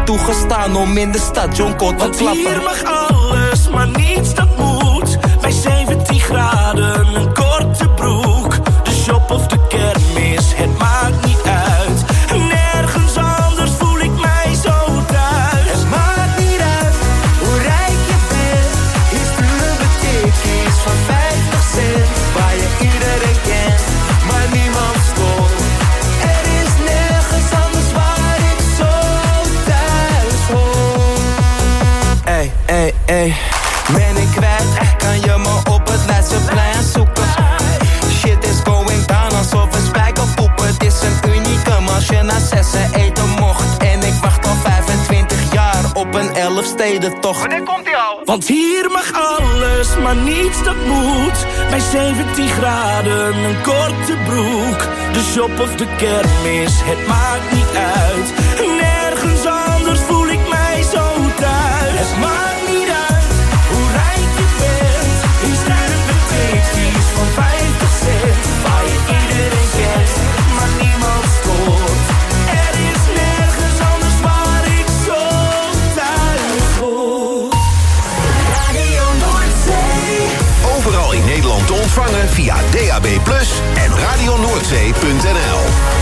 toegestaan om in de stad Jonko te klappen. Want hier mag alles, maar niets dat moet. Bij 17 graden, een korte broek. De shop of de kermis, het maakt niet uit. Nergens anders voel ik mij zo thuis. Het maakt niet uit hoe rijk je bent. Hier sturen we tikkies van 50 cent. Waar je iedereen kent, maar niemand stopt. Er is nergens anders waar ik zo thuis hoor. Ey, ey, ey. Ben ik kwijt, kan je me op het Leidseplein zoeken. Shit is going down alsof we spijkerpoepen. Het is een unicum als je na 6 eten mocht. En ik wacht al 25 jaar op een 11-stedentocht. Wanneer komt die al? Want hier mag alles, maar niets dat moet. Bij 17 graden, een korte broek. De shop of de kermis, het maakt niet uit. Nergens anders voel ik mij zo thuis. Het maakt niet uit hoe rijk je bent. Hier sturen we tikkies van 50 cent. Waar je iedereen kent, maar niemand stoort. Er is nergens anders waar ik zo thuis hoor. Radio Noordzee. Overal in Nederland te ontvangen via DAB+ en radionoordzee.nl.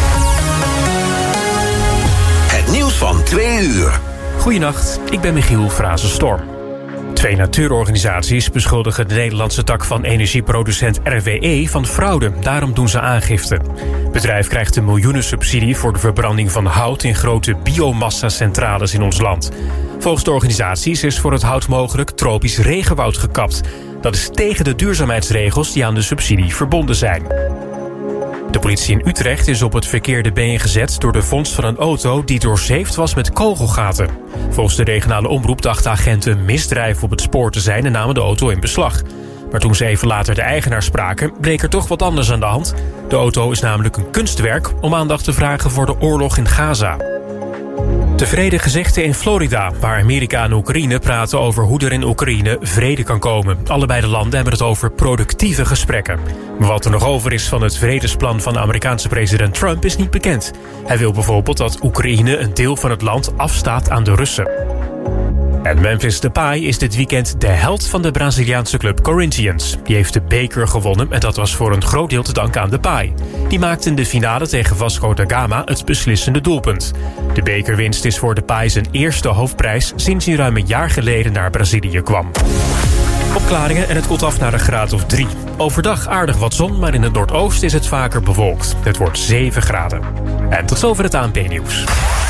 Het nieuws van 2 uur. Goedenacht, ik ben Michiel Frazenstorm. 2 natuurorganisaties beschuldigen de Nederlandse tak van energieproducent RWE van fraude. Daarom doen ze aangifte. Het bedrijf krijgt een miljoenensubsidie voor de verbranding van hout in grote biomassa-centrales in ons land. Volgens de organisaties is voor het hout mogelijk tropisch regenwoud gekapt. Dat is tegen de duurzaamheidsregels die aan de subsidie verbonden zijn. De politie in Utrecht is op het verkeerde been gezet door de vondst van een auto die doorzeefd was met kogelgaten. Volgens de regionale omroep dachten agenten een misdrijf op het spoor te zijn en namen de auto in beslag. Maar toen ze even later de eigenaar spraken, bleek er toch wat anders aan de hand. De auto is namelijk een kunstwerk om aandacht te vragen voor de oorlog in Gaza. Tevreden gezichten in Florida, waar Amerika en Oekraïne praten over hoe er in Oekraïne vrede kan komen. Allebei de landen hebben het over productieve gesprekken. Maar wat er nog over is van het vredesplan van de Amerikaanse president Trump is niet bekend. Hij wil bijvoorbeeld dat Oekraïne een deel van het land afstaat aan de Russen. En Memphis Depay is dit weekend de held van de Braziliaanse club Corinthians. Die heeft de beker gewonnen en dat was voor een groot deel te danken aan Depay. Die maakte in de finale tegen Vasco da Gama het beslissende doelpunt. De bekerwinst is voor Depay zijn eerste hoofdprijs sinds hij ruim een jaar geleden naar Brazilië kwam. Opklaringen en het koelt af naar een graad of 3. Overdag aardig wat zon, maar in het noordoosten is het vaker bewolkt. Het wordt 7 graden. En tot zover het ANP-nieuws.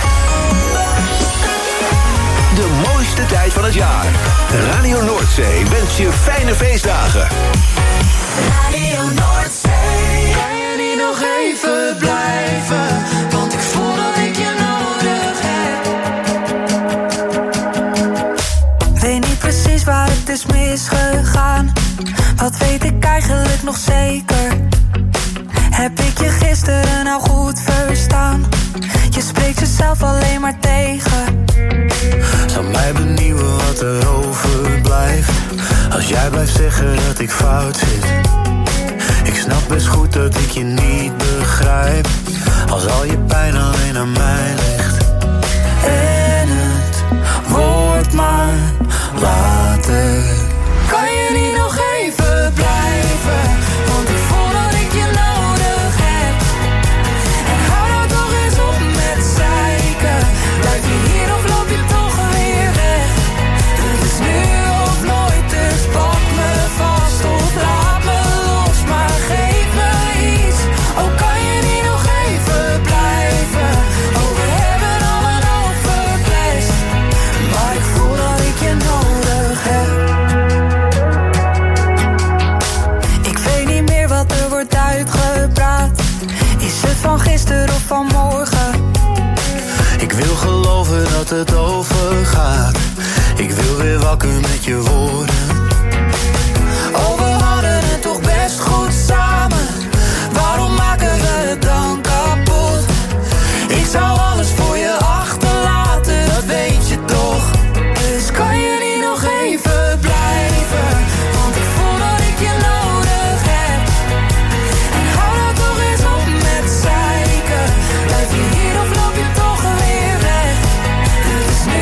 De mooiste tijd van het jaar. Radio Noordzee wenst je fijne feestdagen. Radio Noordzee. Kan je niet nog even blijven? Want ik voel dat ik je nodig heb. Weet niet precies waar het is misgegaan. Wat weet ik eigenlijk nog zeker? Heb ik je gisteren nou goed verstaan? Je spreekt jezelf alleen maar tegen. Zou mij benieuwen wat er overblijft als jij blijft zeggen dat ik fout zit. Ik snap best goed dat ik je niet begrijp als al je pijn alleen aan mij ligt. En het wordt maar later. Kan je niet nog even blijven? Want ik voel dat ik je nodig heb. En hou nou toch eens op met zeiken. Blijf je hier of loop je toch weer weg? Het is nu of nooit, dus pak me vast of laat me los. Maar geef me iets, oh kan je niet nog even blijven? Oh we hebben al een hoop verpest, maar ik voel dat ik je nodig heb. Ik weet niet meer wat er wordt uitgepraat. Is het van gisteren of van morgen? Ik wil geloven dat het overgaat. Ik wil weer wakker met je woorden. Oh, we hadden het toch best goed samen. Waarom maken we het dan kapot? Ik zou alles voor je achterlaten, dat weet je toch. Dus kan je niet nog even blijven? Want ik voel dat ik je nodig heb. En hou nou toch eens op met zeiken. Blijf je hier of loop je toch weer weg? Het is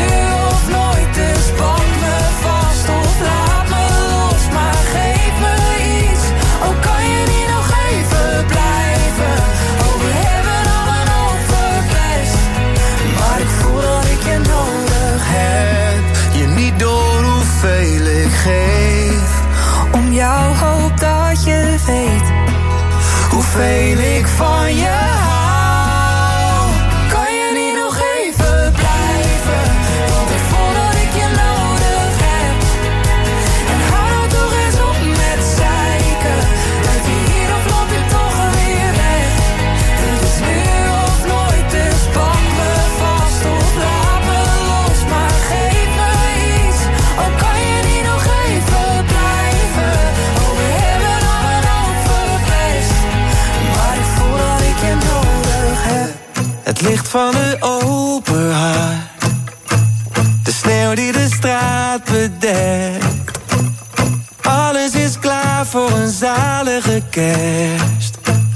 weet hoeveel ik van je hou. Kan je niet nog even blijven? Want ik voel dat ik je nodig heb. En hou nou toch eens op met zeiken. Blijf je hier of loop je toch weer weg? Het is nu of nooit, dus pak me vast of laat me los. Maar geef me iets, al kan je niet nog even blijven. Oh, we hebben al een hoop verpest, maar ik voel dat ik je nodig heb. Het licht van de open haard, de sneeuw die de straat bedekt. Alles is klaar voor een zalige kerst.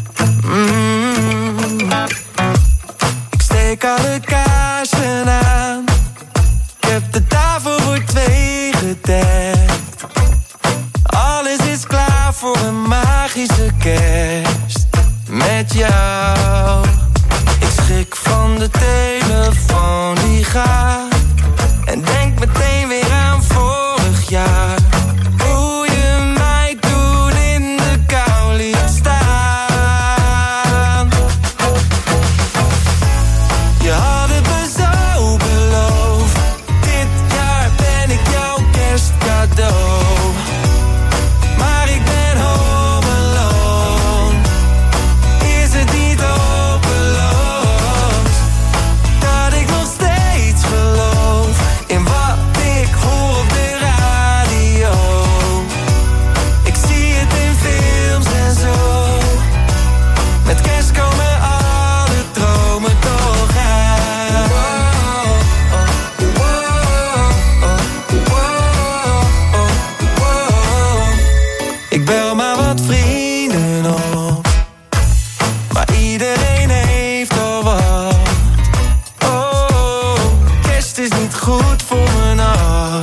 Ik steek alle kaarsen aan. Ik heb de tafel voor 2 gedekt. Alles is klaar voor een magische kerst. Met jou. Ik schrik van de telefoon die gaat. En denk meteen weer aan vorig jaar. Hoe je mij toen in de kou liet staan. Je had het me zo beloofd. Dit jaar ben ik jouw kerstcadeau. Maar ik ben home alone. Is het niet hopeloos dat ik nog steeds geloof in wat ik hoor op de radio? Ik zie het in films en zo. Met kerst komen alle dromen toch uit. Ik bel maar wat vrienden op, maar iedereen heeft al wat. Oh, kerst is niet goed voor mijn hart.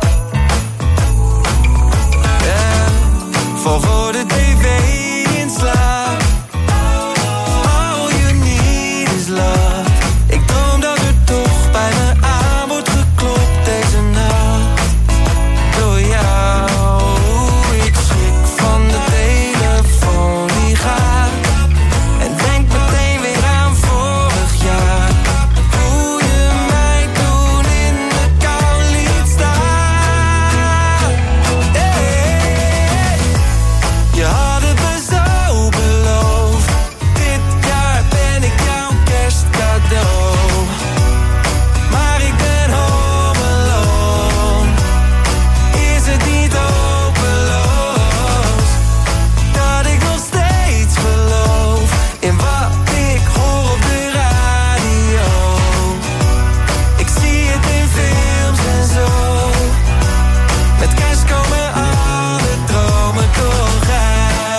Yeah. Val voor de tv in slaap. All you need is love. Ik droom dat er toch bij me aan wordt geklopt deze nacht. Door jou. Ik schrik van de telefoon die gaat. En denk meteen weer aan vorig jaar. Hoe je mij toen in de kou liet staan. Hey. Je had het me zo beloofd. Dit jaar ben ik jouw kerstcadeau. Maar ik ben home alone. Is het niet hopeloos dat ik nog steeds geloof in wat ik hoor op de radio? Ik zie het in films en zo. Met kerst komen alle dromen toch uit.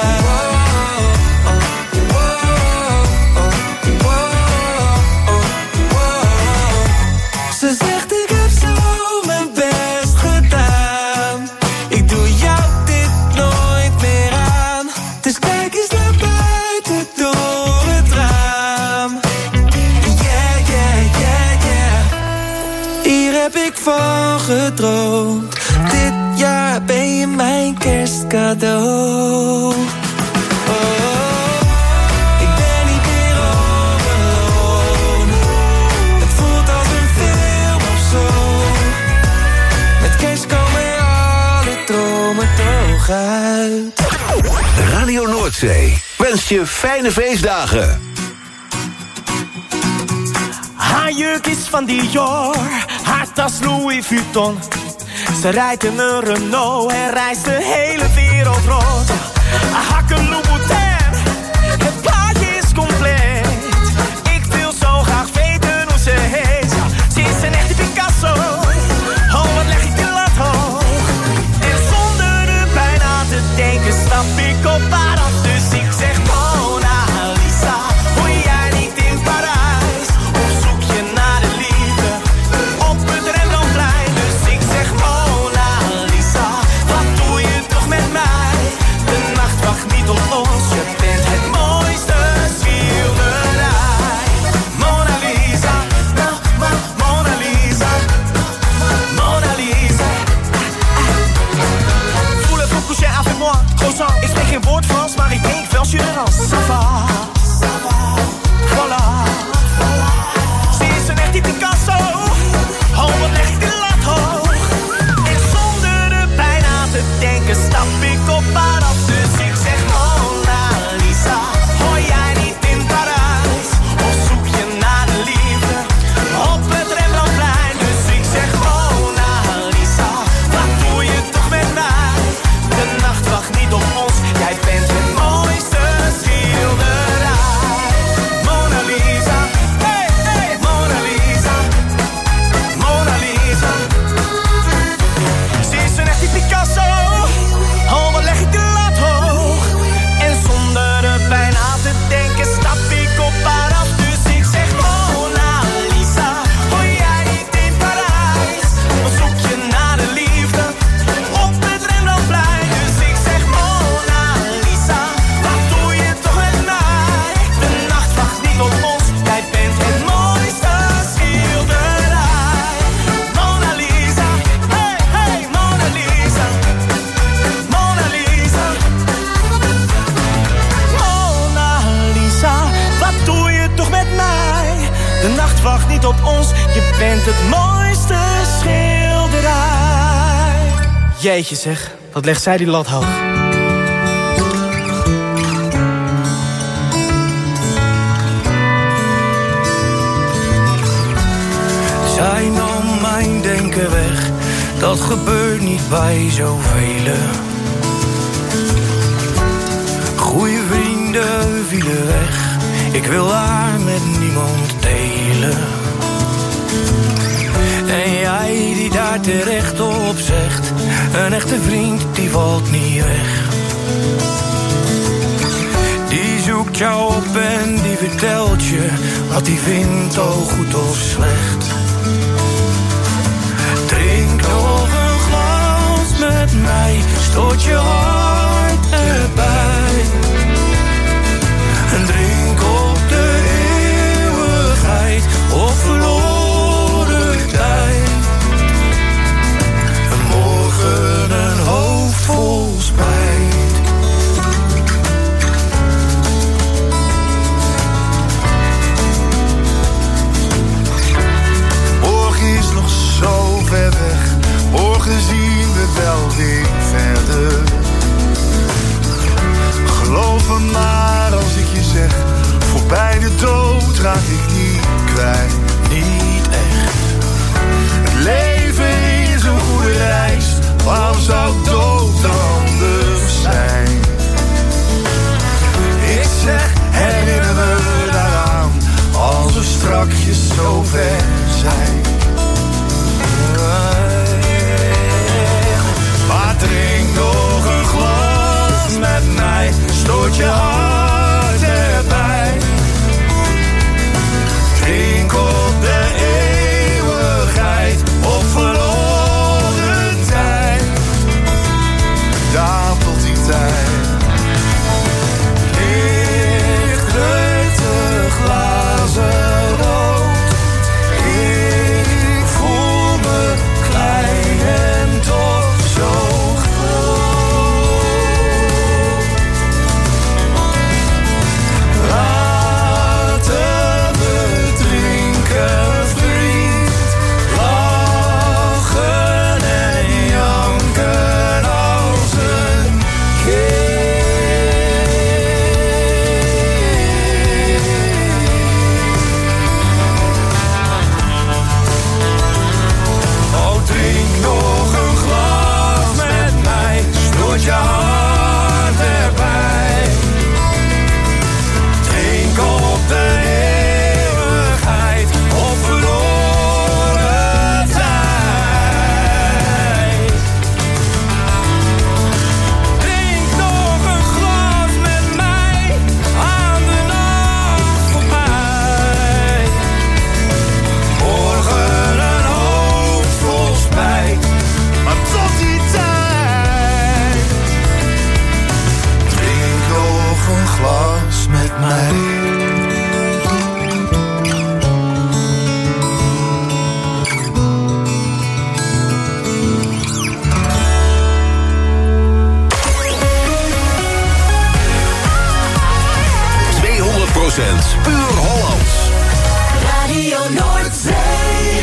Ze zegt ik heb zo mijn best gedaan. Ik doe jou dit nooit meer aan. Dus kijk eens naar buiten door het raam. Yeah, yeah, yeah, yeah. Hier heb ik van gedroomd. Dit jaar ben je mijn kerstcadeau. Oh, ik ben niet meer home alone. Het voelt als een film of zo. Met kerst komen alle dromen toch uit. Radio Noordzee wenst je fijne feestdagen. Haar jurk is van Dior, haar tas Louis Vuitton. Ze rijdt in een Renault en reist de hele wereld rond. Hakken Louboutin, het plaatje is compleet. Ik wil zo graag weten hoe ze heet. Ze is een echte Picasso, oh wat leg ik de lat hoog. En zonder er bijna te denken stap ik op haar af. Dus ik zeg Mona Lisa, hoor jij niet in Parijs? Of zoek je naar de liefde op het Rembrandtplein? Dus ik zeg Mona Lisa, wat doe je toch met mij? De Je bent het mooiste schilderij. Jeetje zeg, wat legt zij die lat hoog. Zij nam mijn denken weg, dat gebeurt niet bij zoveel. Goeie vrienden vielen weg, ik wil haar met niemand delen. En jij die daar terecht op zegt, een echte vriend die valt niet weg. Die zoekt jou op en die vertelt je wat hij vindt, al goed of slecht. Drink nog een glas met mij, stoot je hart erbij. En drink op de eeuwigheid of verloren tijd. En morgen een hoofd vol spijt. Morgen is nog zo ver weg, morgen zien we wel weer verder. Geloof me maar als ik je zeg, voorbij de dood raak ik niet kwijt, niet echt. Het leven is een goede reis, waarom zou dood anders zijn? Ik zeg, herinner me daaraan, als we strakjes zo ver zijn. Maar drink nog een glas met mij, stoot je hart erbij. Drink op de eeuwigheid of verloren tijd. Daar tot die tijd. Licht de glazen rood. Ik voel me klein en toch zo groot. Laten we drinken, vriend. Lachen en janken als een kind. Oh, drink nog een glas met mij, stoot je hart erbij. Drink op de eeuwigheid of verloren tijd. Drink nog een glas met mij, aan de nacht voorbij. Morgen een hoofd vol spijt, maar tot die tijd. Drink nog een glas met mij. Puur Hollands. Radio Noordzee.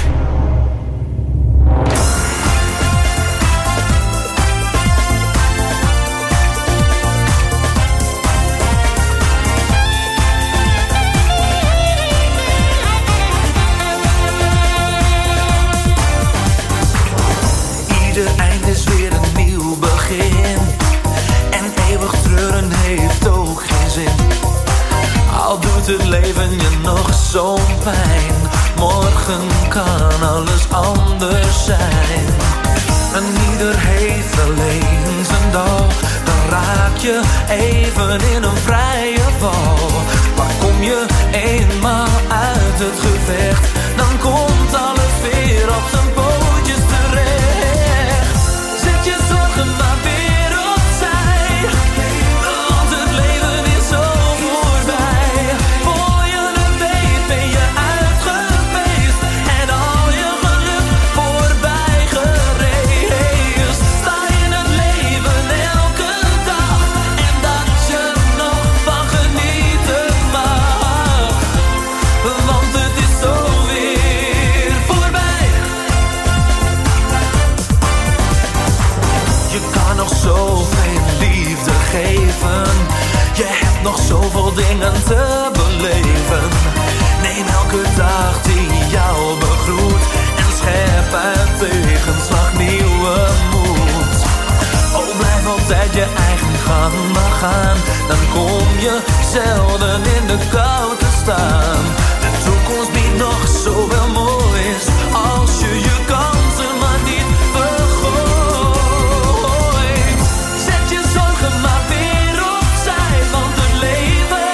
Ieder eind is weer een nieuw begin. En eeuwig treuren heeft ook geen zin. Al doet het leven je nog zo'n pijn, morgen kan alles anders zijn. En ieder heeft alleen zijn dag, dan raak je even in een vrije val. Maar kom je eenmaal uit het gevecht, dan komt alles weer op zijn pootjes terecht. Zet je zorgen maar weer opzij, want het leven is zo voorbij. Voor je het weet ben je uitgeweest en al je geluk voorbij gereisd. Sta in het leven elke dag en dat je nog van genieten mag. Want het is zo weer nog zoveel dingen te beleven. Neem elke dag die jou begroet en schep uit tegenslag nieuwe moed. Oh, blijf altijd je eigen gang maar gaan, dan kom je zelden in de kou te staan. De toekomst biedt nog zoveel moois als je je kansen maar niet vergooit. Zet je zorgen maar weer opzij, want het leven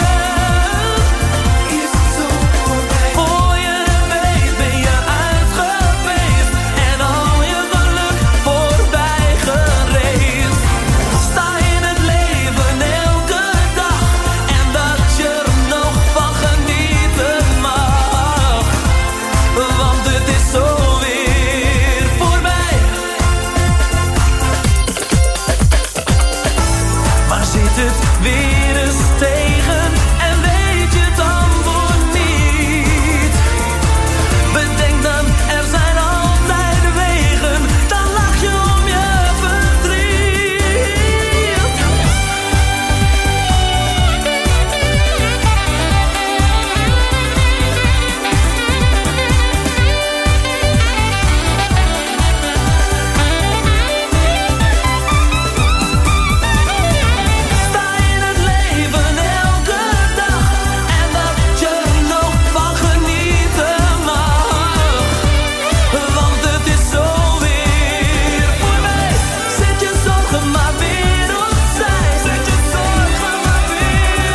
is zo voorbij. Voor je het weet ben je uitgeweest en al je geluk voorbij gereisd. Sta in het leven elke dag en dat je er nog van genieten mag. Want het is zo weer voorbij. Maar zit het weer eens tegen en weet je het antwoord niet? Bedenk dan, er zijn altijd wegen, dan lach je om je verdriet. Sta in het leven elke dag en dat je er nog van genieten mag. Want het is zo weer voorbij. Zet je zorgen maar weer opzij. Zet je zorgen maar weer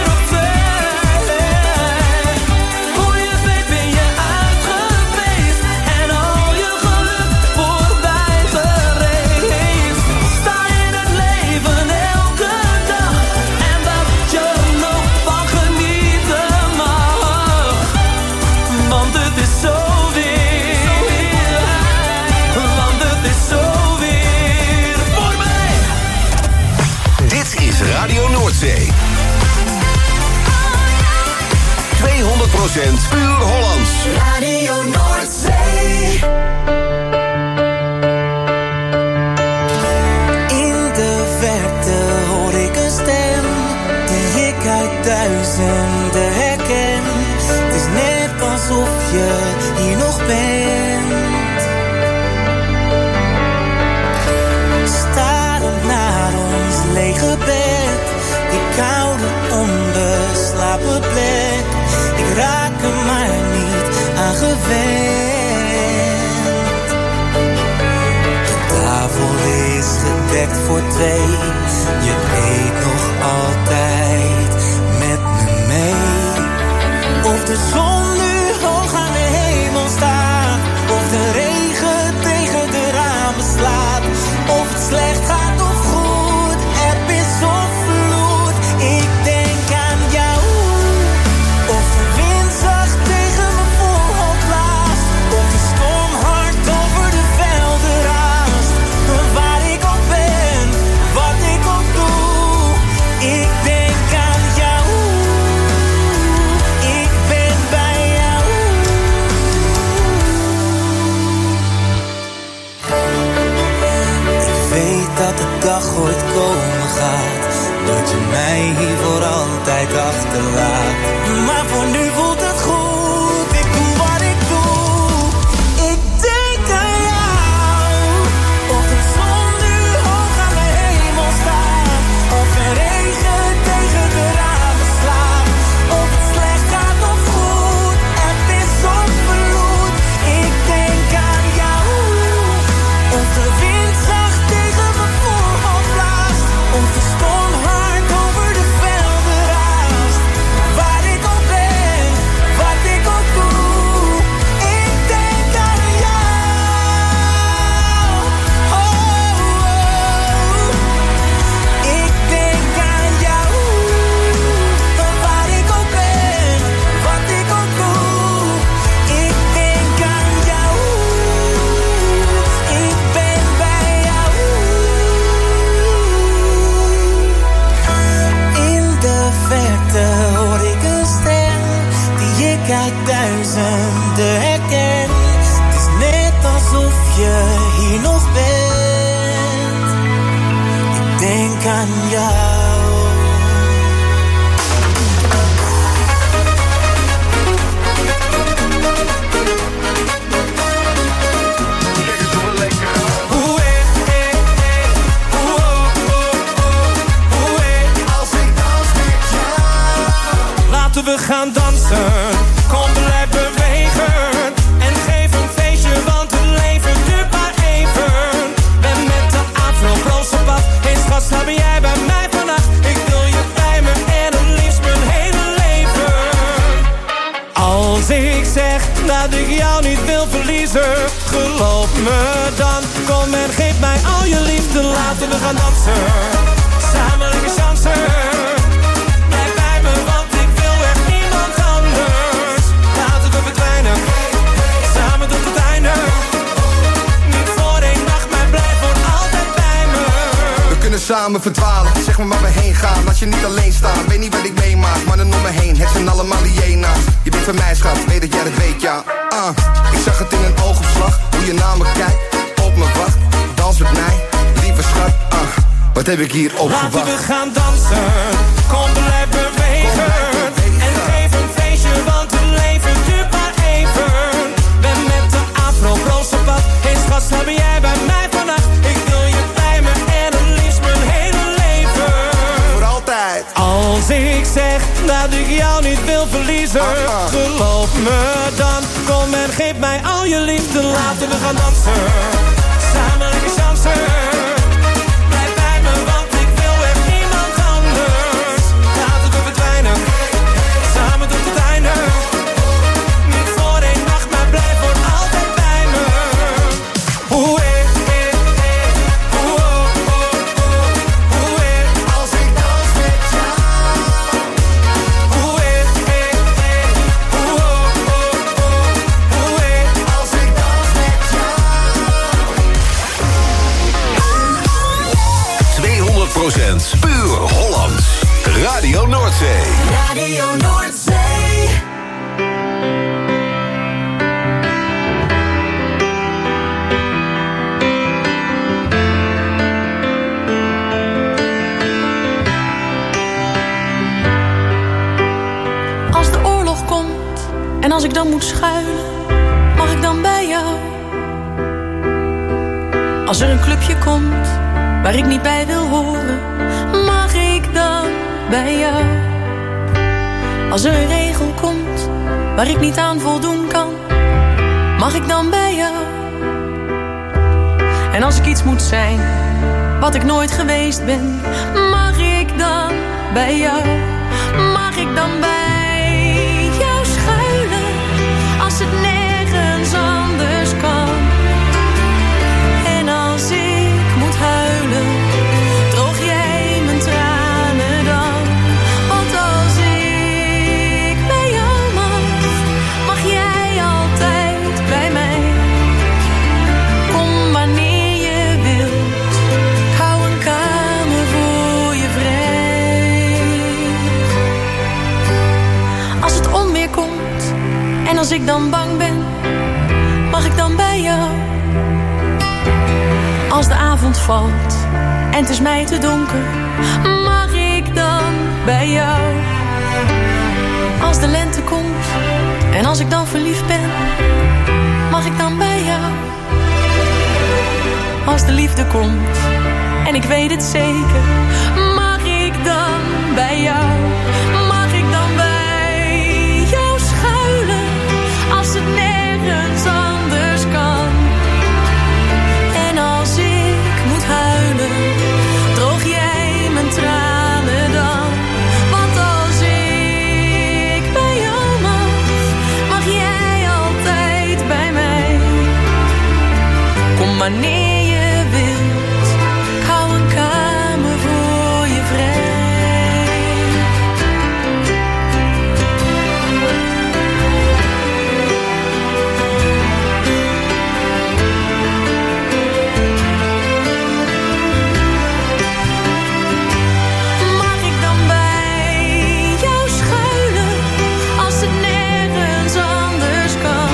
opzij. Voor je het weet ben je uitgeweest en al je geluk voorbij gereisd. Sta in het leven elke dag en dat je er nog van genieten mag. Want het is zo weer. Want het is zo weer voorbij. Dit is Radio Noordzee. 200% puur Hollands. Radio Noordzee. In de verte hoor ik een stem die ik uit duizenden herken. Het is net alsof je hier nog bent. Starend naar ons lege bed, die koude onbeslapen plek. Ik raak er maar niet aan gewend. De tafel is gedekt voor twee. Je eet nog altijd met me mee. Of de zon nu hoog aan de hemel staat, of de regen tegen de ramen slaat, of het slecht gaat of goed, eb is of vloed. Ik denk aan jou. Of de wind zacht tegen me voorhoofd blaast, of de storm hard over de velden raast. Waar ik ook ben, wat ik ook doe, ik denk aan jou. Ik ben bij jou. Ik weet dat de dag ooit komen gaat, dat je mij hier voor altijd achterlaat. Maar voor nu voelt het goed, ik doe wat ik doe. Ik denk aan jou. Of de zon nu hoog aan de hemel staat, of de regen tegen de ramen slaat, of het slecht gaat of goed, het is of vloed. Ik denk aan jou. Of de wind zacht tegen me voorhoofd blaast, of de storm hard over de velden raast. Waar ik ook ben, wat ik ook doe, ik denk aan jou. Oh, ik denk aan jou. Waar ik ook ben, wat ik ook doe, ik denk aan jou. Ik ben bij jou. In de verte hoor ik een stem die ik uit duizenden herken. Het is net alsof je hier nog bent. Ik denk aan jou. Laten we gaan dansen, kom blijf bewegen. En geef een feestje, want het leven duurt maar even. Ben met een afro, roze pad. Hey schat, slaap ben jij bij mij vannacht. Ik wil je bij me en het liefst mijn hele leven. Als ik zeg dat ik jou niet wil verliezen, geloof me dan. Kom en geef mij al je liefde, laten we gaan dansen. Samen lekker chansen. Blijf bij me, want ik wil echt niemand anders. Laten we verdwijnen, samen tot het einde. Niet voor één nacht, maar blijf voor altijd bij me. We kunnen samen verdwalen, zeg maar waar we heen gaan. Als je niet alleen staat, weet niet wat ik meemaak. Mannen om me heen, het zijn allemaal hyena's. Je bent van mij schat, weet dat jij dat weet, ja. Ik zag het in een oogopslag, hoe je naar me kijkt. Op me wacht, dans met mij, lieve schat. Wat heb ik hier opgewacht? Laten we gaan dansen, kom blijf bewegen. En geef een feestje, want het leven duurt maar even. Ben met een afro, roze pad. Hey schat, slaap ben jij bij mij vannacht. Ik wil je bij me en het liefst mijn hele leven. Voor altijd. Als ik zeg dat ik jou niet wil verliezen, geloof me dan. Kom en geef mij al je liefde, laten we gaan dansen. Samen lekker chansen. Blijf bij me, want ik wil echt niemand anders. Laten we verdwijnen, samen tot het einde. Niet voor één nacht, maar blijf voor altijd bij me. Als ik dans met jou. Als ik dans met jou. 200% puur Hollands. Radio Noordzee. Radio Noordzee. Als de oorlog komt en als ik dan moet schuilen, mag ik dan bij jou? Als er een clubje komt waar ik niet bij wil horen, mag ik dan bij jou? Als er een regel komt waar ik niet aan voldoen kan, mag ik dan bij jou? En als ik iets moet zijn wat ik nooit geweest ben, mag ik dan bij jou? Mag ik dan bij jou schuilen als het nergens anders kan? En als ik moet huilen, droog jij mijn tranen dan? Want als ik bij jou mag jij altijd bij mij. Kom wanneer je wilt, ik hou een kamer voor je vrij. Als het onweer komt en als ik dan bang ben, mag ik dan bij jou? Als de avond valt en het is mij te donker, mag ik dan bij jou? Als de lente komt en als ik dan verliefd ben, mag ik dan bij jou? Als de liefde komt en ik weet het zeker, mag ik dan bij jou? Mag ik dan bij jou schuilen als het nergens anders kan? En als ik moet huilen, droog jij mijn tranen dan? Want als ik bij jou mag jij altijd bij mij. Kom wanneer je wilt, ik hou een kamer voor je vrij. Mag ik dan bij jou schuilen als het nergens anders kan?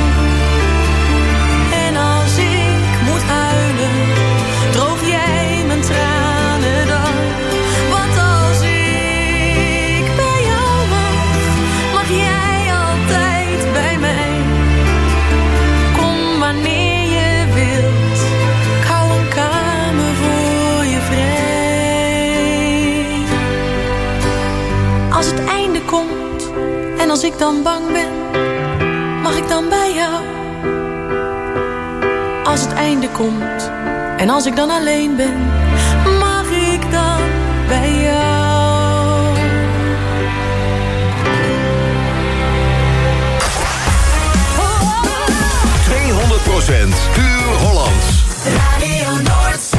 En als ik moet huilen, droog jij mijn tranen dan? Want als ik bij jou mag jij altijd bij mij. Kom wanneer je wilt, ik hou een kamer voor je vrij. Als het einde komt En als ik dan bang ben, mag ik dan bij jou? Als het einde komt en als ik dan alleen ben, mag ik dan bij jou? 200% puur Hollands. Radio Noordzee.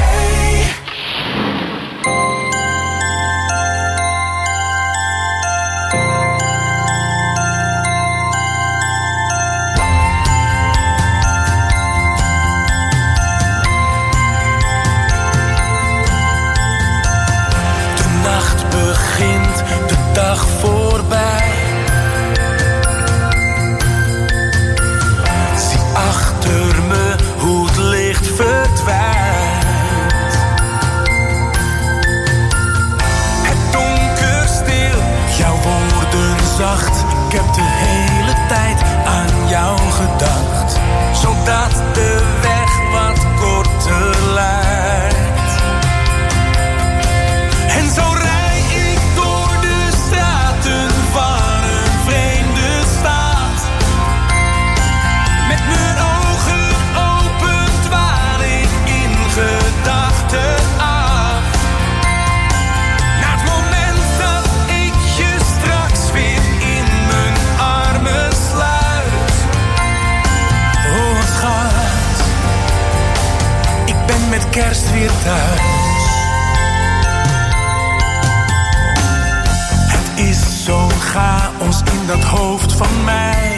Begint de dag voorbij. Zie achter me hoe het licht verdwijnt. Het donker stil, jouw woorden zacht. Ik heb de hele tijd aan jou gedacht, zodat de weg wat korter lijkt. En zo met kerst weer thuis. Het is zo'n chaos in dat hoofd van mij.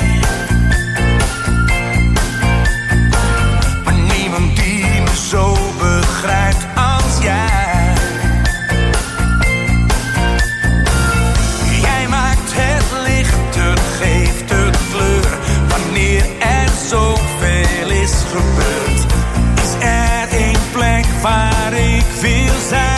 Maar niemand die me zo begrijpt als jij. Jij maakt het lichter, geeft het kleur. Wanneer er zoveel is gebeurd, is er één plek waar ik wil zijn.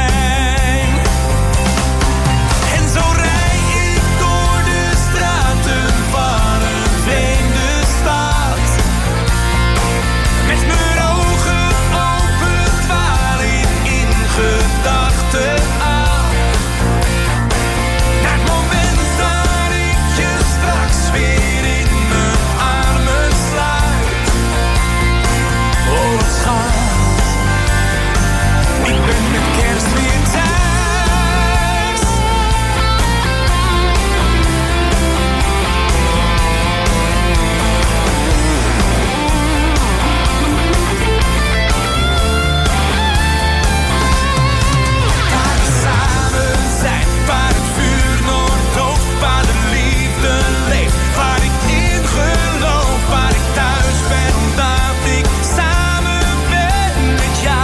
En zo rijd ik door de straten van een vreemde stad. Met mijn ogen open dwaal ik in gedachten af. Naar het moment dat ik je straks weer in mijn armen sluit. Oh, wat schat. Ik ben met kerst weer thuis. Waar we samen zijn, waar het vuur nog dooft, waar de liefde leeft, waar ik in geloof, waar ik thuis ben omdat ik samen ben met jou.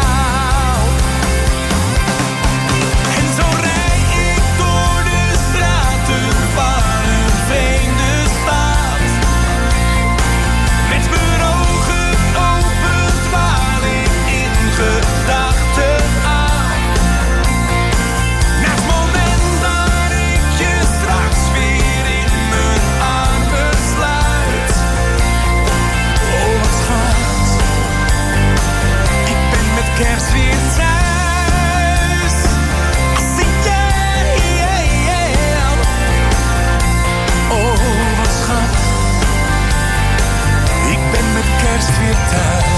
En zo rijd ik door de straten van een vreemde stad. Met mijn ogen open dwaal ik in gedachten af. Naar het moment dat ik je straks weer in mijn armen sluit. Oh, wat schat. Ik ben met kerst weer thuis. Oh, wat schat. Ik ben met kerst weer thuis.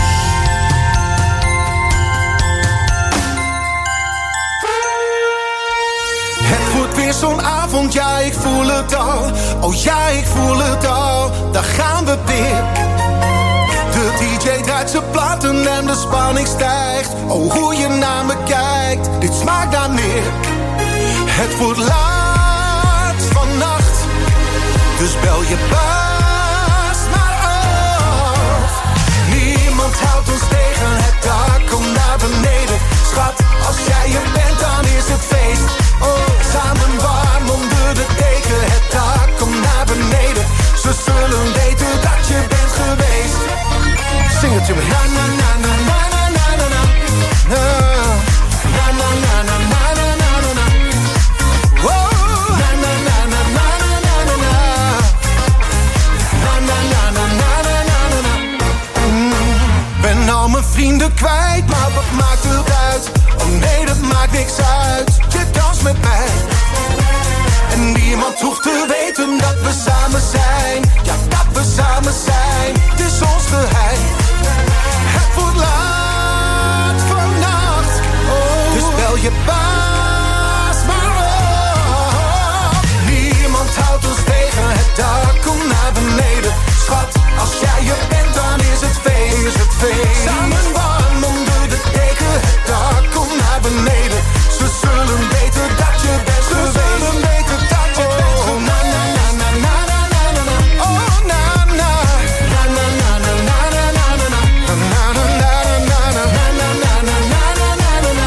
Het wordt weer zo'n avond, ja ik voel het al. Oh ja ik voel het al, daar gaan we weer. De DJ draait zijn platen en de spanning stijgt. Oh hoe je naar me kijkt, dit smaakt naar meer. Het wordt laat vannacht, dus bel je baas maar af. Niemand houdt ons tegen, het dak komt naar beneden. Schat, als jij er bent dan is het feest. Oh, samen warm onder de deken. Het dak komt naar beneden. Ze zullen weten dat je bent geweest. Zing het je me. Na na na na na na na na na. Na na na na na na na na na. Oh, na na na na na na na na. Na na na na na na na na. Ben al mijn vrienden kwijt, maar wat maakt het uit? Oh nee, dat maakt niks uit. Je danst met mij en niemand hoeft te We weten dat we samen zijn, ja dat we samen zijn. Het is ons geheim. Het wordt laat vannacht, oh. Dus bel je baas maar op. Niemand houdt ons tegen, het dak komt naar beneden. Schat, als jij je bent dan is het feest. Samen warm onder de deken, het dak komt naar beneden. Ze zullen weten dat je bent geweest. Ze zullen weten dat je bent geweest. Na na na na na na na na na. Oh na na. Na na na na na na na na na. Na na na na na na na na na na na na na na.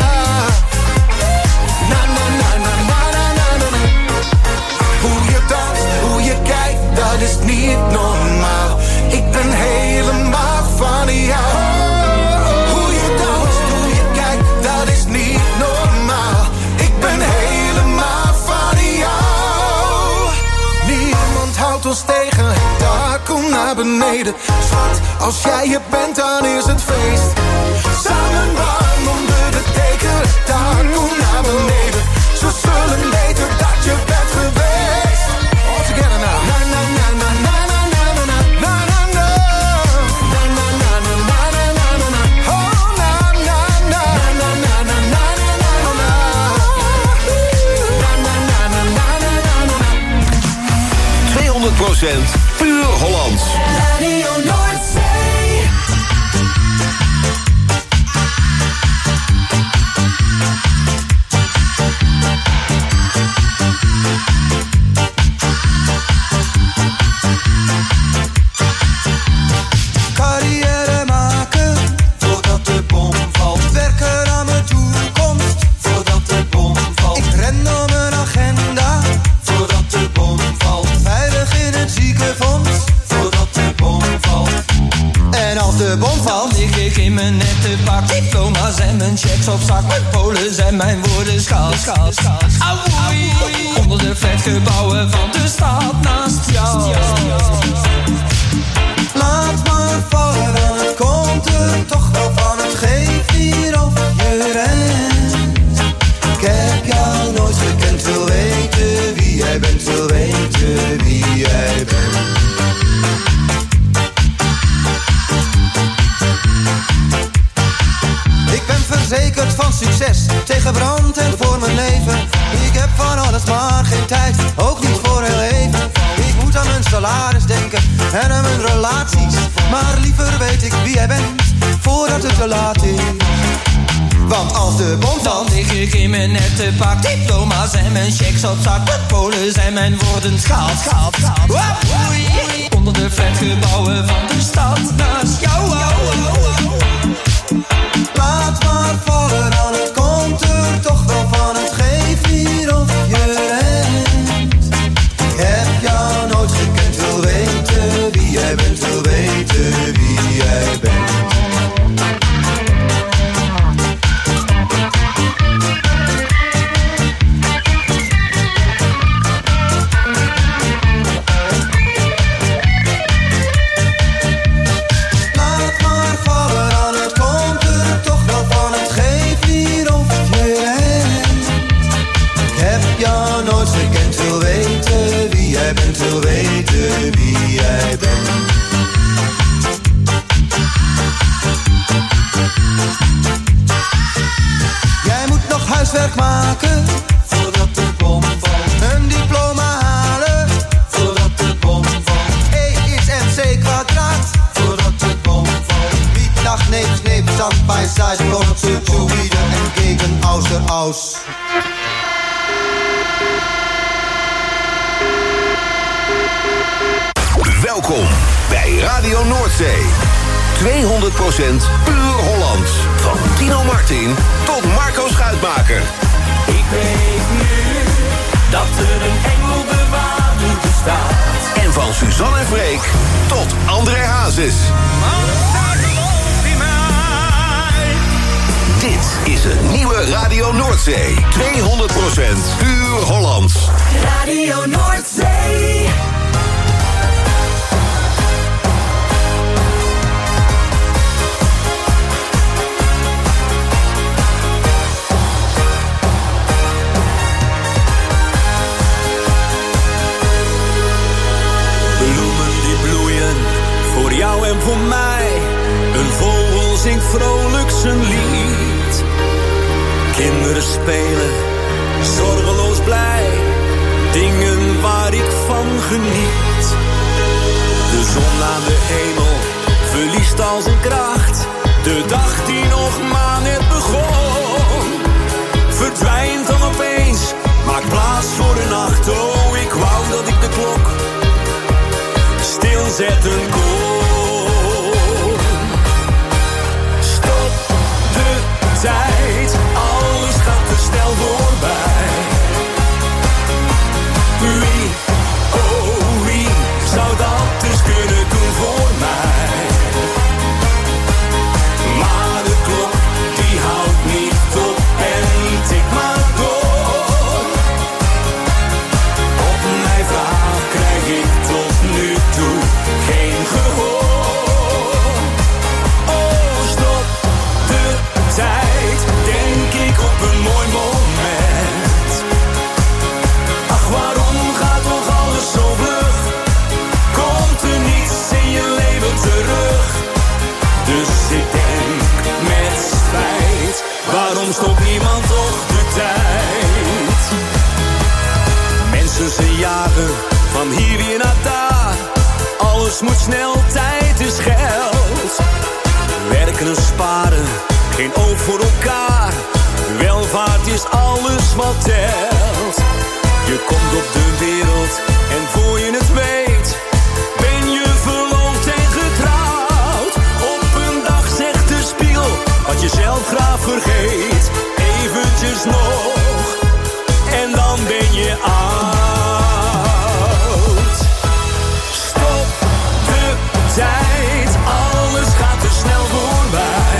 Na na na na na na na na. Hoe je danst, hoe je kijkt, dat is niet normaal. Ik ben helemaal van jou. Hoe je danst, hoe je kijkt, dat is niet normaal. Ik ben helemaal van jou. Niemand houdt ons tegen, het dak komt naar beneden. Schat, als jij je bent, dan is het feest. Samen warm onder de deken, het dak komt naar beneden. Ze zullen weten dat je bent geweest. All together now. Na na na na na na na na na na na na. Na na na na na na na na na. Oh na na na na na na na na na na na. Na na na na na na na na. 200% puur Hollands. Radio Noordzee. Carrière maken, voordat de bom valt. Werken aan mijn toekomst, voordat de bom valt. Ik ren door mijn agenda, voordat de bom valt. Veilig in het ziekenfonds, voordat de bom valt. En als de bom valt, lig ik in mijn nette pak. Diploma's en mijn checks op zak. Mijn polen zijn mijn woorden schaal. Auwoei, onder de flatgebouwen van de stad naast jou. laat maar vallen, dan het komt er toch wel van. Het geeft hier of je rent. Ik heb jou nooit gekend, wil weten wie jij bent, wil weten wie jij bent. Ik ben verzekerd van succes, tegen brand en voor mijn leven. Ik heb van alles maar geen tijd, ook niet voor heel even. Ik moet aan mijn salaris denken en aan mijn relaties. Maar liever weet ik wie jij bent, voordat het te laat is. Want als de bom dan lig ik in mijn nette pak. Diploma's en mijn checks op zak. De polen zijn mijn woorden schaal. Onder de flatgebouwen van de stad naast jou. Laat maar vallen, dan het komt er toch wel van. Het geeft hier of je rent. Ik heb jou nooit gekend, wil weten wie jij bent, wil weten wie jij bent. Wil weten wie jij bent. Jij moet nog huiswerk maken voordat de bom valt. Een diploma halen voordat de bom valt. E is MC kwadraat voordat de bom valt. Wie dag neemt zand bij Zeit, wordt ze zu wieder entgegen außer aus. Welkom bij Radio Noordzee. 200% puur Hollands. Van Tino Martin tot Marco Schuitmaker. Ik weet nu dat er een engelbewaarder bestaat. En van Suzanne en Freek tot André Hazes. Dit is een nieuwe Radio Noordzee. 200% puur Hollands. Radio Noordzee. jou en voor mij. Een vogel zingt vrolijk zijn lied. Kinderen spelen, zorgeloos blij. Dingen waar ik van geniet. De zon aan de hemel verliest al zijn kracht. De dag die nog maar net begon, verdwijnt dan opeens, maakt plaats voor de nacht. Oh, ik wou dat ik de klok stilzetten kon. Stop de tijd, alles gaat te snel voorbij. Wie, oh wie, zou dat dus kunnen doen voor mij? Maar de klok, die houdt niet op en tikt maar door. Op mijn vraag krijg ik tot nu toe geen gehoor. Oh, stop de tijd, denk ik op een mooi moment. Ach, waarom gaat toch alles zo vlug? Komt er niets in je leven terug? Dus ik denk met spijt, waarom stopt niemand toch de tijd? Mensen ze jagen van hier weer naar daar. Alles moet snel, tijd is geld. Werken en sparen, geen oog voor elkaar. Welvaart is alles wat telt. Je komt op de wereld en voor je het weet, ben je verloofd en getrouwd. Op een dag zegt de spiegel wat je zelf graag vergeet. Eventjes nog en dan ben je oud. Stop de tijd, alles gaat te snel voorbij.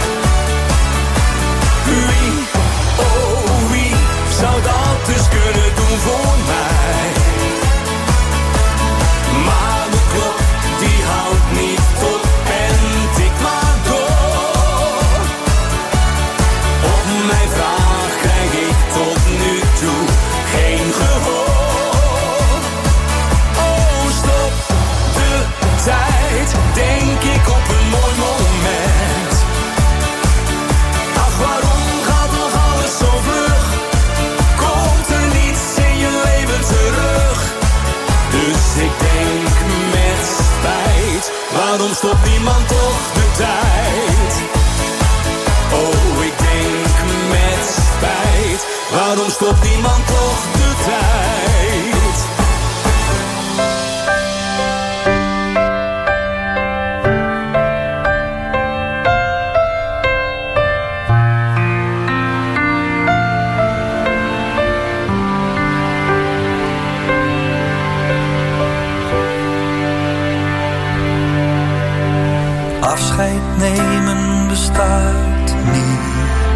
Wie, oh wie, zou dat dus kunnen doen voor mij? Maar de klok, die houdt niet op en tikt maar door. Op mijn vraag krijg ik tot nu toe geen gehoor. Oh, stop de tijd, denk ik op een mooi moment. Ach, waarom gaat nog alles zo vlug? Komt er niets in je leven terug? Dus ik denk met spijt, waarom stopt niemand toch de tijd? Oh, ik denk met spijt, waarom stopt niemand toch de tijd? Afscheid nemen bestaat niet.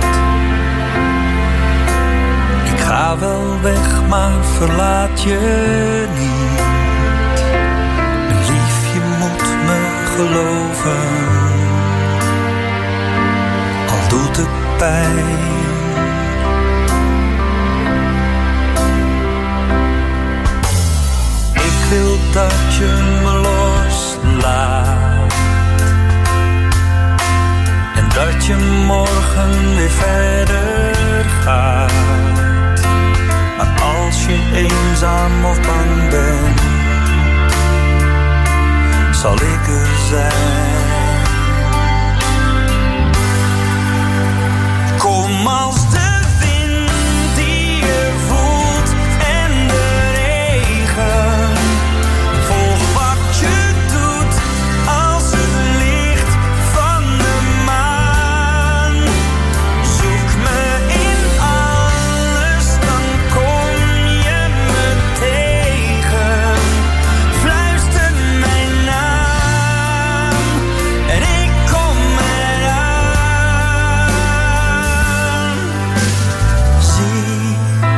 Ik ga wel weg, maar verlaat je niet. Lief, je moet me geloven, al doet het pijn. Ik wil dat je me loslaat. Dat je morgen weer verder gaat. Maar als je eenzaam of bang bent, zal ik er zijn. Kom als de wind die je voelt en de regen. Volg wat je doet als het licht van de maan. Zoek me in alles, dan kom je me tegen. Fluister mijn naam en ik kom eraan. Zie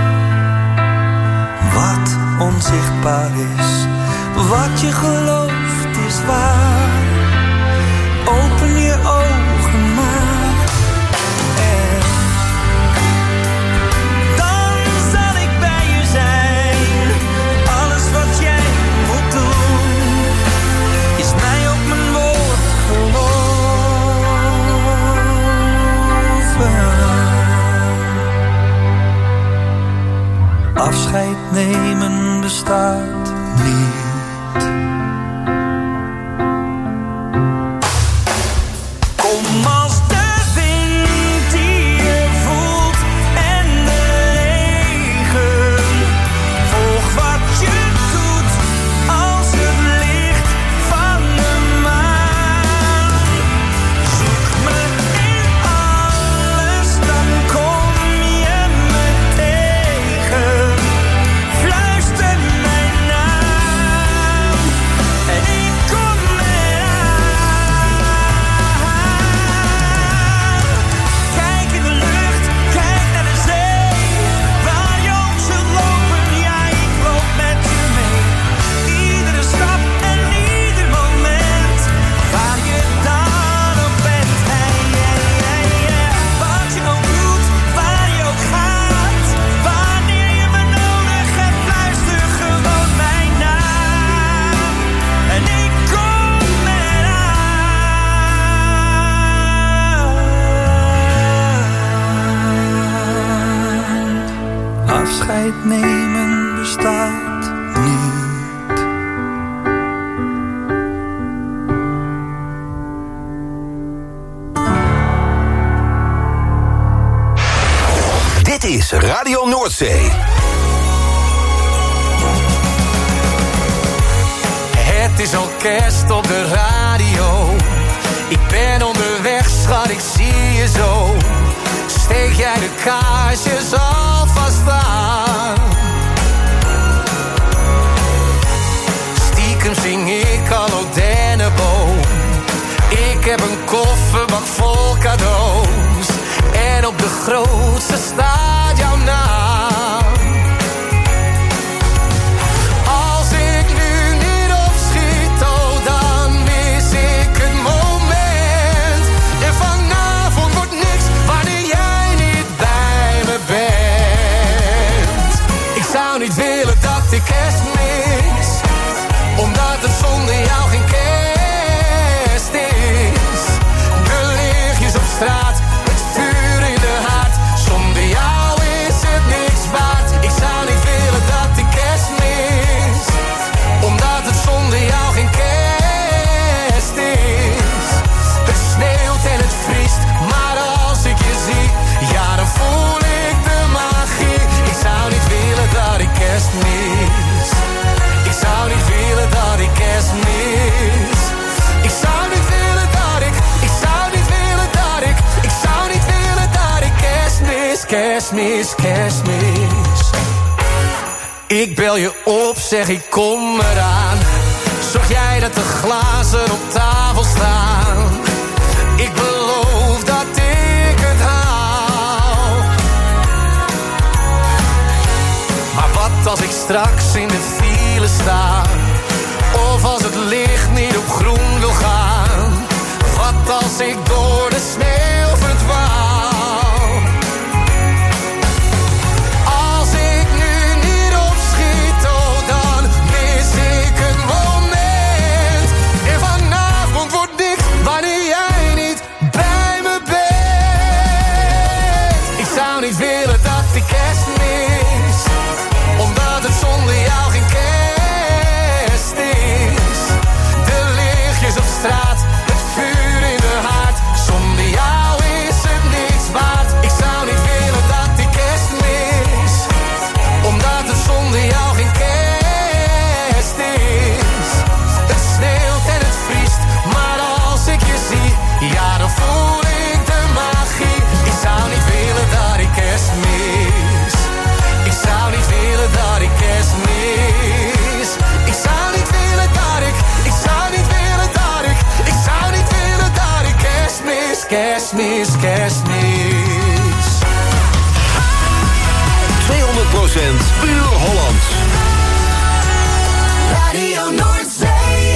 wat onzichtbaar is, wat je gelooft is waar. Open je ogen maar en dan zal ik bij je zijn. Alles wat jij moet doen is mij op mijn woord bestaat niet. Kom als de wind die je voelt en de regen. Volg wat je doet als het licht van de maan. Zoek me in alles, dan kom je me tegen. Fluister mijn naam en ik kom eraan. Kijk in de lucht, kijk naar de zee. Waar je ook zult lopen, ja, ik loop met je mee. Iedere stap en ieder moment, waar je dan ook bent. Hey, hey, hey, hey. Wat je ook doet, waar je ook gaat. Wanneer je me nodig hebt, luister gewoon mijn naam. En ik kom eraan. Afscheid nemen bestaat niet. Dit is Radio Noordzee. Het is al kerst op de radio. Ik ben onderweg, schat, ik zie je zo. Steek jij de kaarsjes alvast aan. Stiekem zing ik al O Denneboom. Ik heb een kofferbak vol cadeaus. En op de grootste staat jouw naam. Als ik nu niet opschiet, oh, dan mis ik het moment. En vanavond wordt niks wanneer jij niet bij me bent. Ik zou niet willen dat ik kerst mis, omdat het zonder jou geen kerst is. De lichtjes op straat, het vuur in de haard. Zonder jou is het niks waard. Ik zou niet willen dat ik kerst mis, omdat het zonder jou geen kerst is. Het sneeuwt en het vriest, maar als ik je zie, ja, dan voel ik de magie. Ik zou niet willen dat ik kerst mis. Ik zou niet willen dat ik kerst mis. Ik zou niet willen dat ik zou niet willen dat ik zou niet willen dat ik kerst mis, kerst mis, kerst mis. Ik bel je op, zeg ik kom eraan. Zorg jij dat de glazen op tafel staan. Ik beloof dat ik het haal. Maar wat als ik straks in de file sta? Of als het licht niet op groen wil gaan? Wat als ik door de sneeuw verdwaal? Als ik nu niet opschiet, oh, dan mis ik het moment. En vanavond wordt niks wanneer jij niet bij me bent. Ik zou niet willen dat ik kerst mis, omdat het zonder jou geen kerst is. De lichtjes op straat, het vuur in de haard. Zonder jou is het niks waard. Ik zou niet willen dat ik kerst mis, omdat het zonder jou geen kerst is. Het sneeuwt en het vriest, maar als ik je zie, ja, dan voel ik de magie. Ik zou niet willen dat ik kerst mis. Ik zou niet willen dat ik kerst mis. Ik zou niet willen dat ik zou niet willen dat ik zou niet willen dat ik kerst mis, kerst mis, kerst mis. 200% puur Hollands. Radio Noordzee.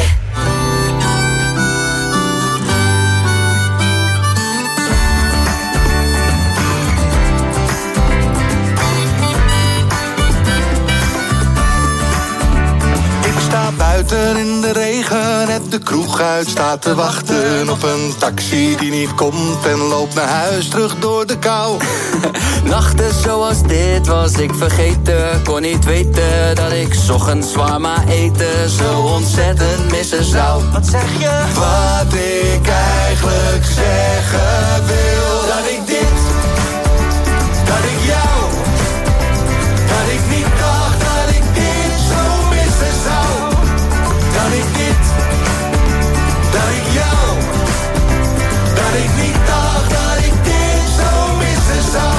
Ik sta sta buiten in de regen, net de kroeg uit, staat te wachten op een taxi die niet komt en loopt naar huis terug door de kou. Nachten zoals dit was ik vergeten, kon niet weten dat ik 's ochtends shawarma eten zo ontzettend missen zou. Wat zeg je? Wat ik eigenlijk zeggen wil, Dat ik dit, dat ik jou, dat ik niet dacht dat ik dit zo missen zou. Dat ik dit, dat ik jou, dat ik niet dacht dat ik dit zo missen zou.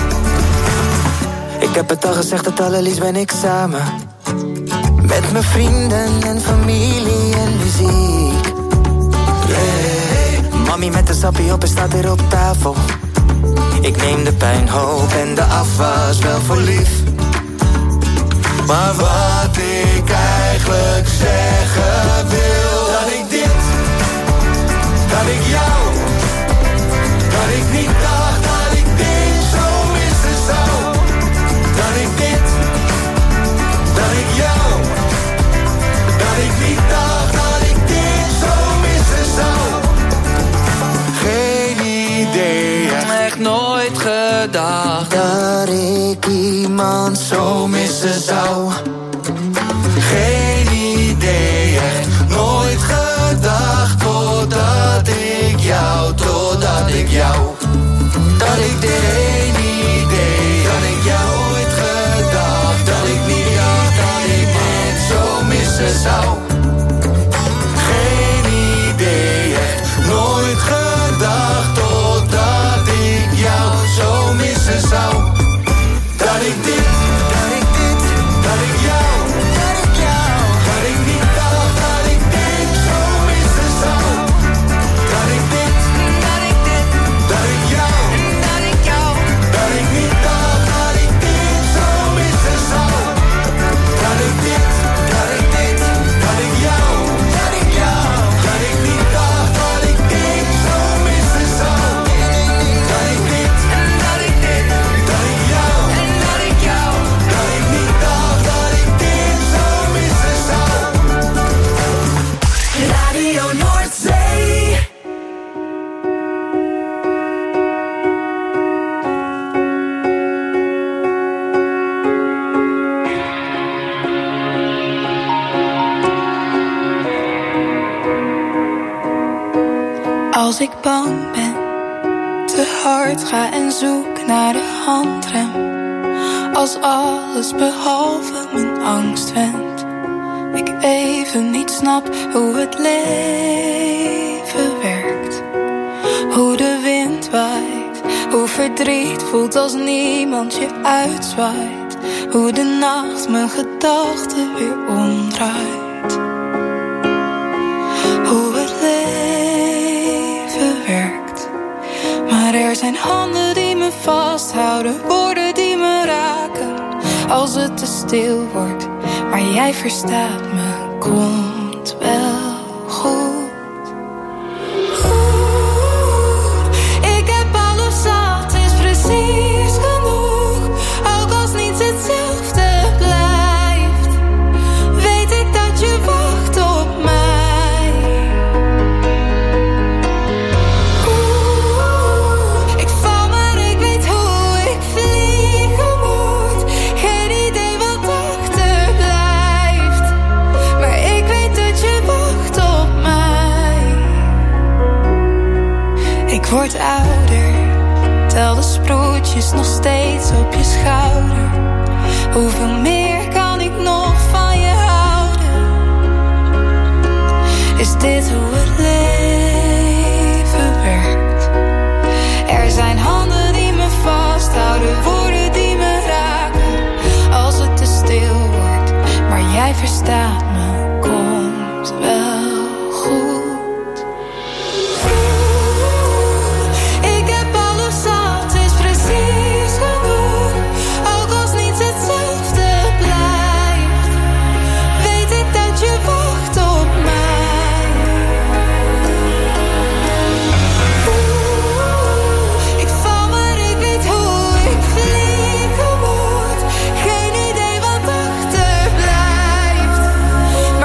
Ik heb het al gezegd, het allerliefst ben ik samen. Met mijn vrienden en familie en muziek. Yeah. Mami met de sappie op en staat weer op tafel. Ik neem de puinhoop en de afwas wel voor lief. maar wat ik eigenlijk zeggen wil. Dat ik dit, dat ik jou, dat ik niet dacht dat ik dit zo missen zou. Dat ik dit, dat ik jou, dat ik niet dacht dat ik dit zo missen zou. Geen idee, echt nooit gedacht dat ik iemand zo missen zou. geen idee, echt nooit gedacht totdat ik jou, dat ik dit geen idee, dat ik jou ooit gedacht, dat ik niet dacht dat ik dit zo missen zou. Geen idee, echt nooit gedacht totdat ik jou zo missen zou. Dat ik dit, dat ik jou, dat ik niet dacht dat ik dit zo missen zou. Dat ik dit, dat ik jou, dat ik niet dacht dat ik dit zo missen zou. Dat ik dit, dat ik jou, dat ik niet dacht dat ik dit zo missen zou. Dat ik dit, dat ik jou, dat ik niet dacht dat ik dit zo missen zou. Radio Noordzee. Als ik bang ben, te hard ga en zoek naar de handrem. Als alles behalve mijn angst wendt. Ik even niet snap hoe het leven werkt. Hoe de wind waait, hoe verdriet voelt als niemand je uitzwaait. Hoe de nacht mijn gedachten weer omdraait. Hoe het leven werkt. Maar er zijn handen die me vasthouden, woorden die me raken. Als het te stil wordt, maar jij verstaat me, komt wel goed. Ik heb alles zat, is precies genoeg. Ook als niets hetzelfde blijft, weet ik dat je wacht op mij. Ik val maar ik weet hoe ik vliegen moet. Geen idee wat achterblijft, maar ik weet dat je wacht op mij. Ik word ouder, tel de sproetjes nog steeds op je schouder. Hoeveel meer kan ik nog van je houden? Is dit hoe het leven werkt? Er zijn handen die me vasthouden, woorden die me raken. Als het te stil wordt, maar jij verstaat me, komt wel goed. Ik heb alles zat, is precies genoeg. Ook als niets hetzelfde blijft, weet ik dat je wacht op mij. Ik val maar ik weet hoe ik vliegen moet. Geen idee wat achterblijft,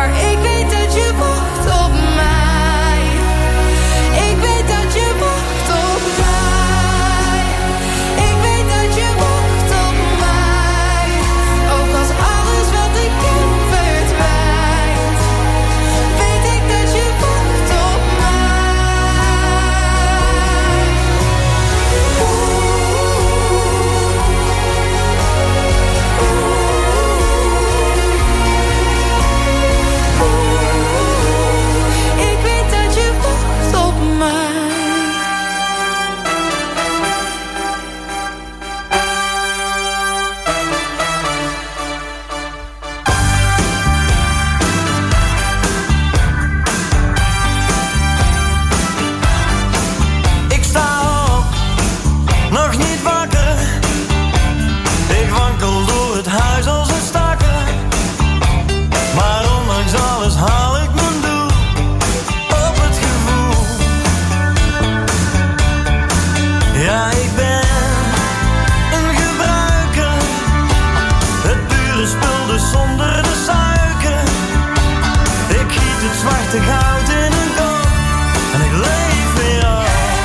echte goud in een kop. En ik leef weer af.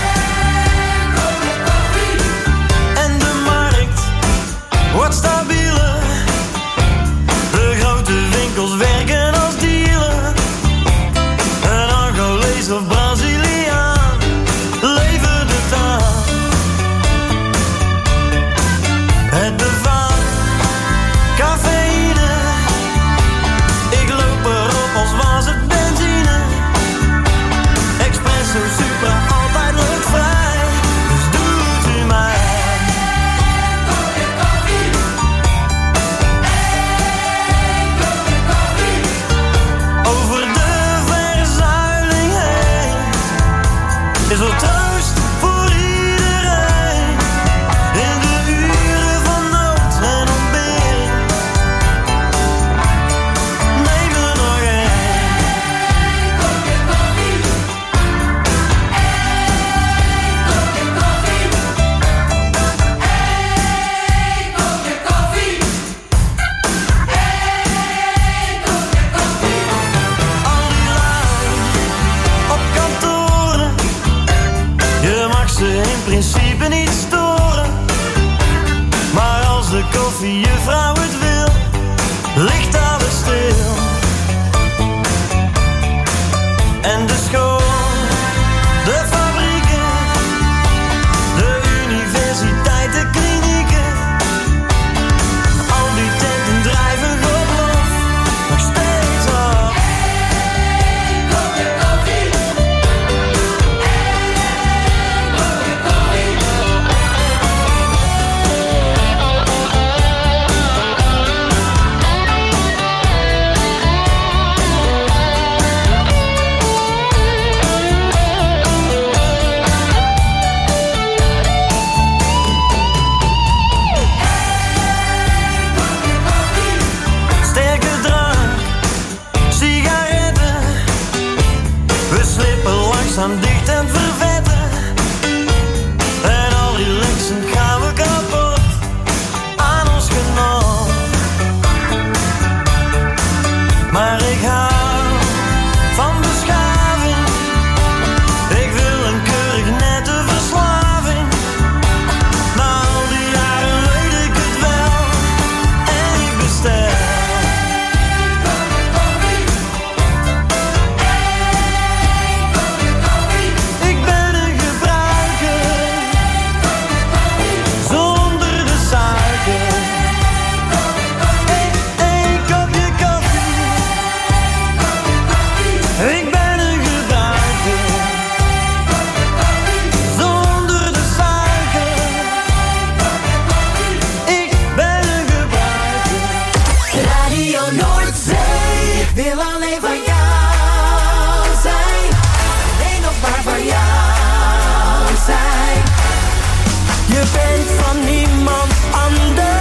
En de markt wordt stabieler. De grote winkels werken als dealer. Een Angolees of Braziliaan levert het aan. Het bevat cafeïne. Ik loop erop als was het benzine. Espresso Supra, altijd luchtvrij. Dus doet u mij. Over de verzuiling heen is er troost voor iedereen. In de uren van nood en ontbering. Neem er nog één. Al die lui op kantoren, je mag ze in principe niet storen. Maar als de koffiejuffrouw het wil, ligt alles stil. En de school, de fabrieken, de universiteit, de klinieken. Al die tenten drijven God lof, nog steeds af. Sterke drank, sigaretten. We slippen langzaam dicht en vervetten. En al die linksen gaan we kapot aan ons genot. Maar ik hou van beschaving. Ik wil een keurig nette verslaving. Na al die jaren weet ik het wel. En ik bestel. Ik ben een gebruiker, zonder de suiker. Eén kopje koffie. Ik ben een gebruiker, zonder de suiker. Ik ben een gebruiker. Radio Noordzee wil alleen van jou zijn. Alleen nog maar van jou zijn. Je bent van niemand anders.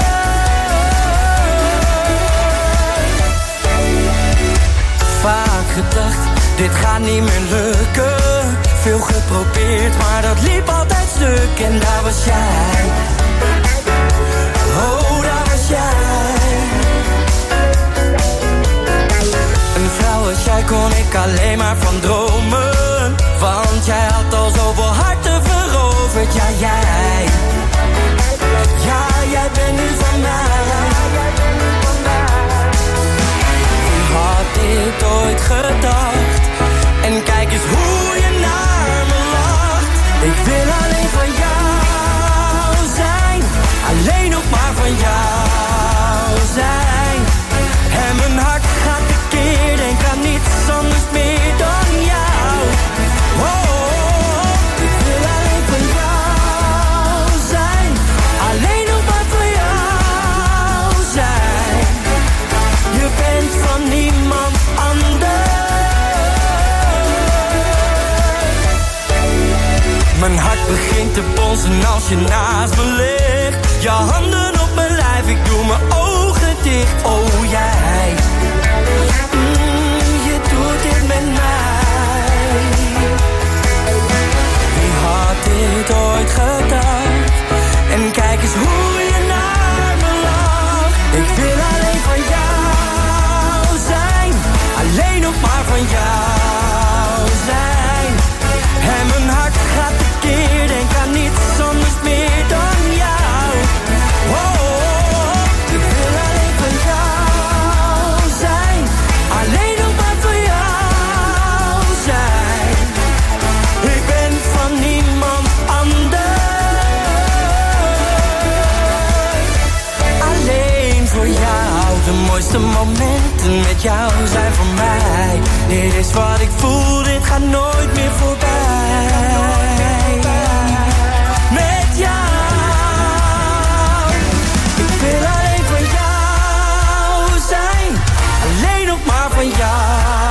Vaak gedacht, dit gaat niet meer lukken. Veel geprobeerd, maar dat liep altijd stuk. En daar was jij. Oh, daar was jij. Een vrouw als jij kon ik alleen maar van dromen. Want jij had al zoveel harten veroverd. Ja, jij. Ja, jij bent nu van mij. Wie had dit ooit gedacht? En kijk eens hoe je naar me lacht. Ik wil alleen van jou zijn. Alleen nog maar van jou zijn. En mijn hart gaat tekeer, denk aan niets anders meer dan jou. Oh, ik wil alleen van jou zijn. Alleen nog maar van jou zijn. Je bent van niemand anders. Mijn hart begint te bonzen als je naast me ligt. Je handen op mijn lijf, ik doe mijn ogen dicht. Oh, jij. Je doet dit met mij. Wie had dit ooit gedacht? En kijk eens hoe je naar me lacht. Ik wil alleen van jou zijn. Alleen nog maar van jou. met jou zijn voor mij. Dit is wat ik voel, dit gaat nooit meer voorbij. Met jou, ik wil alleen van jou zijn. Alleen nog maar van jou.